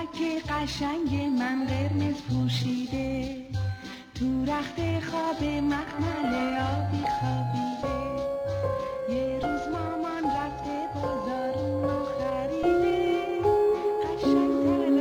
عروسک قشنگ من قرمز پوشیده، تو رخت خواب مخمل آبی خوابیده. یه روز مامان رفته بازار اونو خریده، قشنگتر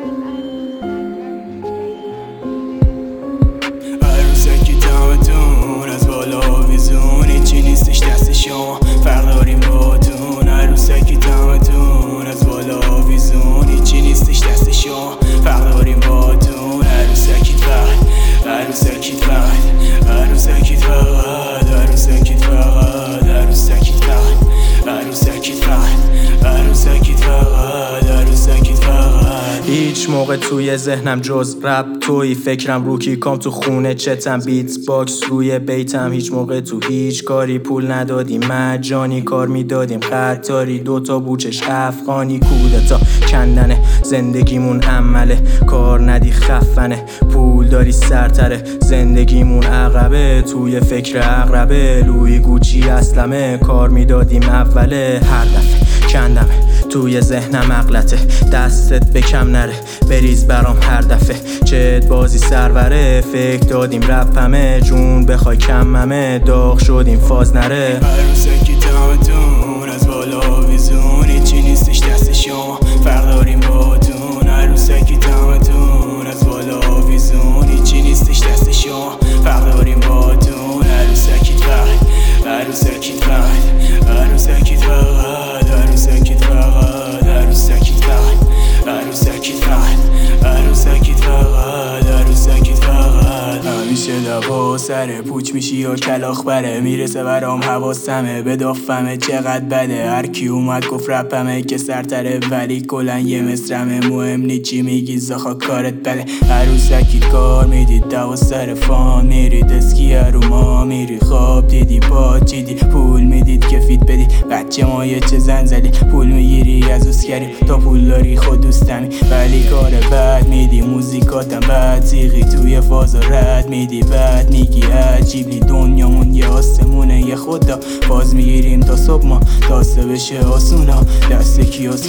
از عروسکی دامتون از بالا ویزون، هیچی نیستش دست شما فرق داریم باتون. عروسکی دامتون از بالا ویزون، هیچی نیستش دست شما فرق داریم باتون. عروسکی فقط، عروسکی فقط، عروسکی فقط، عروسکی فقط، عروسکی فقط، عروسکی فقط، عروسکی فقط، عروسکی فقط. هیچ موقع توی ذهنم جز رپ توی فکرم رو کیکام تو خونه چتم بیت باکس روی بیتم. هیچ موقع تو هیچ کاری پول ندادیم مجانی کار میدادیم قطاری، دوتا بوچش افغانی کودتا کندنه زندگیمون عمله، کار ندی خفنه پول داری سرتره زندگیمون عقبه، توی فکر عقربه لوی گوچی اسلمه کار میدادیم اوله. هر دفعه کندمه توی ذهنم عقلته دستت به کم نره بریز برام هر دفعه چت بازی سروره، فکر دادیم رپمه جون بخوای کممه داغ شدیم فاز نره. عروسکی دامتون از بالا ویزون، هیچی نیستش دست شما فرق داریم باتون. عروسکی دامتون از بالا ویزون، هیچی نیستش دست شما فرق داریم باتون. عروسکی فقط، عروسکی فقط، عروسکی فقط، عروسکی فقط، عروسکی فقط، عروسکی فقط، عروسکی فقط، عروسکی فقط. همیشه دوا سر پوچ میشی یا کلاخ بره، میرسه برام حواسمه بدافمه چقدر بده. هر کی اومد گفت رپمه که سرتره ولی کلن یه مصرمه، مهم نی چی میگی زاخا کارت بله. عروسکی کار میدید دوا سر فان میرید اسکی رو ما میری خواب دیدی پاچیدی پول میدید کفید بدی بچه ما یه چه زنزلی پول میگیری از اسکری تا پول داری خود دوستمی ولی کار بد میدی موزیکاتم بد زیغی توی فاز رد میدی بد میگی عجیبی دنیامون یه آسمونه یه خدا باز میگیریم تا صبح ما تاسه بشه آسونا دست کیاس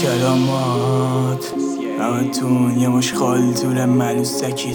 کلامات همتون یه مش خال طول ملوسکید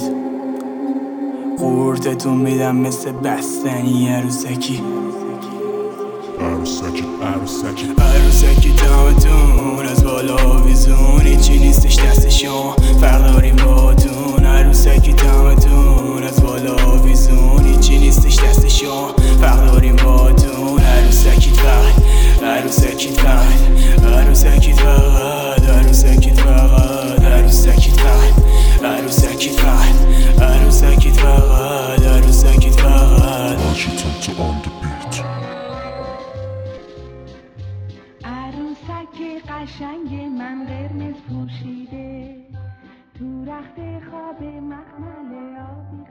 قورتتون میدم مثل بستنی عروسکی. عروسکی عروسکی عروسکی دامتون از بالا ویزون، هیچی نیستش دست شما فرق داریم باتون. عروسکی دامتون از بالا ویزون، هیچی نیستش دست شما فرق داریم باتون. عروسکی فقط، عروسکی فقط، عروسکی فقط، عروسکی فقط، عروسکی فقط، عروسکی فقط، عروسکی فقط، عروسکی فقط. Washington to on the beat. عروسک قشنگ من قرمز پوشیده، تو رخت خواب مخمل آبی